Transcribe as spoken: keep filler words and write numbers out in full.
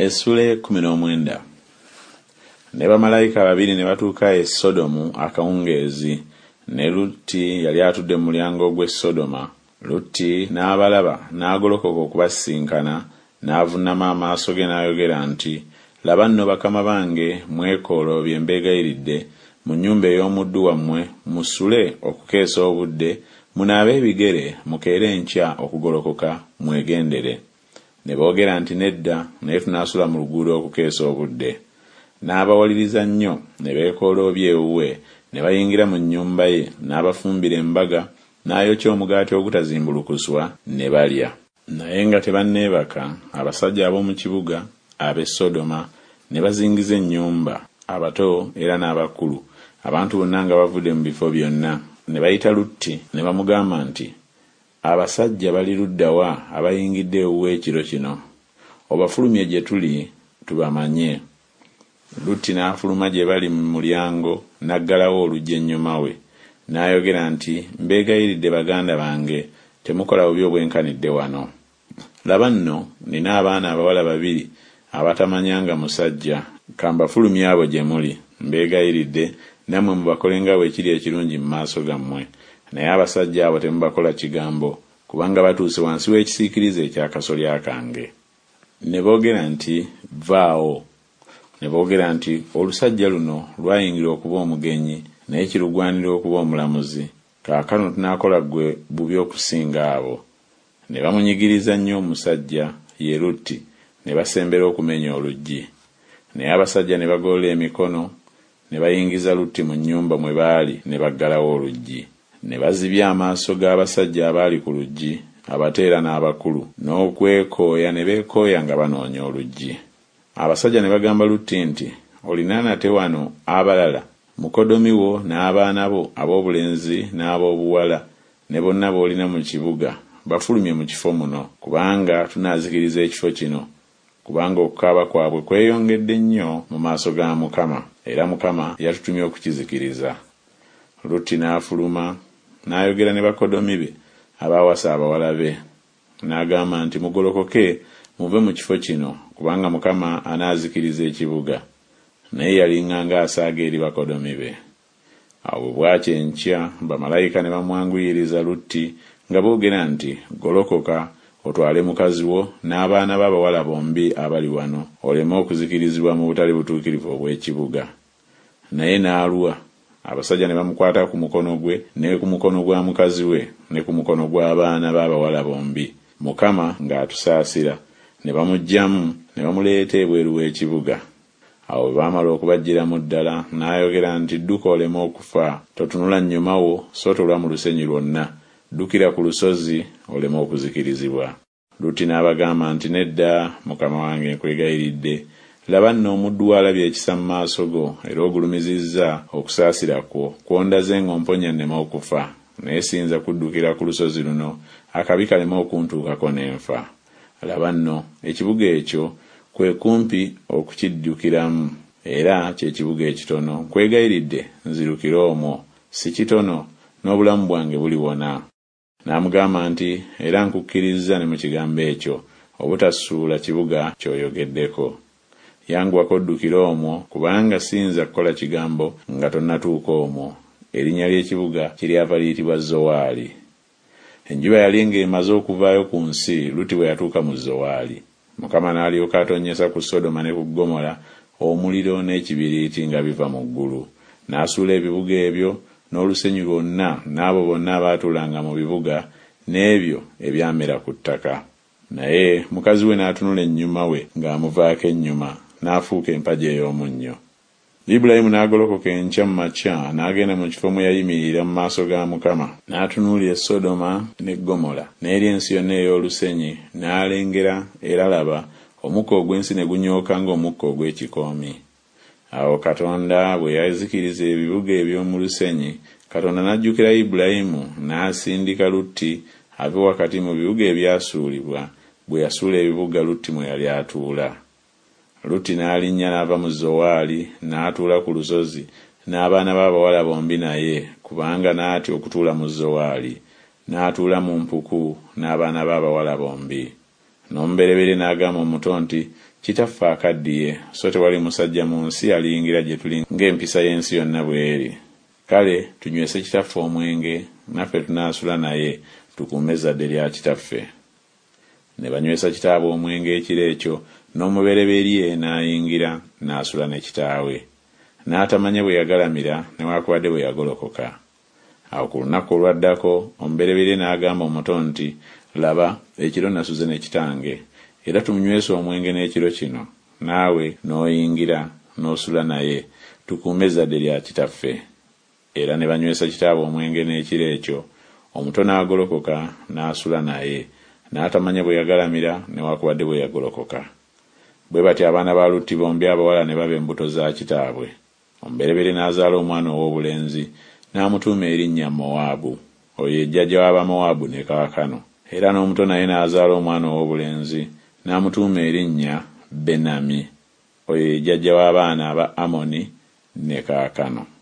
Essula kumi n'omwenda. Ne bamalayika babiri ne batuuka e Sodomu akawungeezi, ne Lutti yali atudde mu mulyango gw'e Sodoma. Lutti n'abalaba n'agolokoka okubasisinkana, n'avuunama amaaso ge n'ayogera nti, "Laba nno bakama bange, mwekooloobye mbeegayiridde mu nnyumba ey'omuddu wammwe, musule okukeesa obudde, munaabe ebigere, mukeere enkya okugolokoka, mwegendere." Ne boogera nti, "Nedda, naye tunaasula mu luguudo okukeesa obudde." N'abawaliriza nnyo, ne beekooloobya ewuwe, ne bayingira mu nnyumba ye, n'abafumbira embaga, n'ayokya omugaati ogutazimbulukuswa, ne balya. Naye nga tebanneebaka, abasajja ab'omu kibuga ab'e Sodoma ne bazingiza ennyumba, abato era n'abakulu, abantu bonna nga bavudde mu bifo byonna. Ne bayita Lutti ne bamugamba nti, "Abasajja bali ludda wa abayingidde ewuwe ekiro kino? Obafulumye gye tuli tubamanye." Lutti n'afuluma gye bali mu mulyango, n'aggalawo oluggi ennyuma we, n'ayogera nti, "Mbeegayiridde baganda bange, temukola bubi obwenkanidde wano. Laba nno nina abaana abawala babiri abatamanyanga musajja, kambafulumya abo gye muli. Mbeegayiridde nammwe mubakole nga bwe kiri ekirungi mu maaso gammwe. Naye abasajja abo temubakola kigambo, kubanga batuuse wansi w'ekisiikirize eky'akasolya kange." Ne boogera nti, "Vaawo." Ne boogera nti, "Olusajja luno lwayingira okuba omugenyi, naye kirugwanira okuba omulamuzi. Kaakano tunaakola ggwe bubi okusinga abo." Ne bamunyigiriza nnyo omusajja ye Lutti, ne basembera okumenya oluggi. Naye abasajja ne bagolola emikono, ne bayingiza Lutti mu nnyumba mwe baali, ne baggalawo oluggi. Ne bazibya amaaso g'abasajja abaali ku luggi, abateera n'abakulu, n'okwekooya ne beekooya nga banoonya oluggi. Abasajja ne bagamba Lutti nti, "Olina nate wano abalala, mukodomi wo n'abaana bo ab'obulenzi n'ab'obuwala, ne bonna b'olina mu kibuga, bafulumye mu kifo muno, kubanga tunaazikiriza ekifo kino, kubanga okukaaba kwabwe kweyongedde nnyo mu maaso ga Mukama, era Mukama yatutumye okukizikiriza." Lutti n'afuluma, n'ayogera ne bakodomi be abaawasa abawala be, n'agamba nti, "Mugolokoke muve mu kifo kino, kubanga Mukama anaazikiriza ekibuga." Naye yalinganga asaaga eri bakodomi be. Awo bwakya enkya, bamalayika ne bamwanguyiriza Lutti nga boogera nti, "Golokoka otwale mukazi wo n'abaana b'abawala bombi abali wano, oleme okuzikirizibwa mu butali butuukirivu obw'ekibuga." Naye n'alwa. Abasajja ne bamukwata ku mukono gwe, ne ku mukono gwa mukazi we, ne ku mukono gw'abaana b'abawala bombi, Mukama ng'atusaasira. Ne bamuggyamu, ne bamuleeta ebweru w'ekibuga. Awo bwe baamala okubaggyiramu ddala, n'ayogera nti, "Dduka oleme okufa, totunula nnyuma wo, so tolwa mu lusenyi lwonna. Ddukira ku lusozi oleme okuzikirizibwa." Lutti n'abagamba nti, "Nedda, mukama wange, nkwegayiridde. Laba nno omuddu wo alabye ekisa mu maaso go, era ogulumizizza okusaasira kwo, kwondaze ng'omponya nneme okufa. Naye siyinza kuddukira ku lusozi luno, akabi kaleme okuntuukako n'enfa. Laba nno ekibuga ekyo kwe kumpi okukiddukiramu, era kye kibuga ekitono. Nkwegayiridde nzirukira omwo, si kitono, n'obulamu bwange buliwona." N'amugamba nti, "Era nkukkiriza ne mu kigambo ekyo, obutasuula kibuga ky'oyogeddeko. Yanguwako oddukira omwo, kubanga siyinza kukola kigambo nga tonnatuuka omwo." Erinnya ly'ekibuga kiryava liyitibwa Zowaali. Enjuba yali ng'emaze okuvaayo ku nsi Lutti bwe yatuuka mu Zowaali. Mukama n'alyoka atonnyesa ku Sodoma ne ku Ggomola omuliro n'ekibiriiti nga biva mu ggulu. N'asuula ebibuga ebyo n'olusenyi lwonna, n'abo bonna abaatuulanga mu bibuga, n'ebyo ebyamera ku ttaka. Naye mukazi we n'atunula ennyuma we ng'amuvaako ennyuma, n'afuuka empagi ey'omunnyo. Ibulayimu n'agolokoka enkya mu makya, n'agenda mu kifo mwe yayimirira mu maaso ga Mukama, n'atunuulira Sodoma ne Ggomola n'eri ensi yonna ey'olusenyi, n'alengera era laba, omukka ogw'ensi ne gunyooka ng'omukka ogw'ekikoomi. Awo Katonda bwe yazikiriza ebibuga eby'omu lusenyi, Katonda n'ajjukira Ibulayimu, n'asindika Lutti ave wakati mu bibuga ebyasuulibwa, bwe yasuula ebibuga Lutti mwe yali atuula. Lutti n'alinnya n'ava mu Zowaali, n'atuula ku lusozi, n'abaana b'abawala bombi naye, kubanga n'atya okutuula mu Zowaali. N'atuula mu mpuku n'abaana b'abawala bombi. N'omubereberye n'agamba omuto nti, kitaffe akaddiye, so tewali musajja mu nsi aliyingira gye tuli ng'empisa y'ensi yonna bw'eri. Kale tunywese kitaffe omwenge, naffe tunaasula naye tukuume ezzadde lya kitaffe. Ne banywesa kitaabwe omwenge ekiro ekyo, n'omubereberye n'ayingira n'asula ne kitaawe. N'atamanya bwe yagalamira newaakubadde bwe yagolokoka. Awo ku lunaku olwaddako omubereberye n'agamba omuto nti, laba, ekiro nasuze ne kitange, era tumunywese omwenge n'ekiro kino, naawe n'oyingira n'osula naye, tukuume ezzadde lya kitaffe. Era ne banywesa kitaabwe omwenge n'ekiro ekyo, omuto n'agolokoka n'asula naye, n'atamanya bwe yagalamira newaakubadde bwe yagolokoka. Bwe bati abaana ba Lutti bombi abawala ne baba embuto za kitaabwe. Omubereberye n'azaala omwana ow'obulenzi, n'amutuuma erinnya Mowaabu, oyo ye jjajja w'Abamowaabu ne kaakano. Era n'omuto naye n'azaala omwana ow'obulenzi, n'amutuuma erinnya Benami, oyo ye jjajja w'abaana aba Amoni ne kaakano.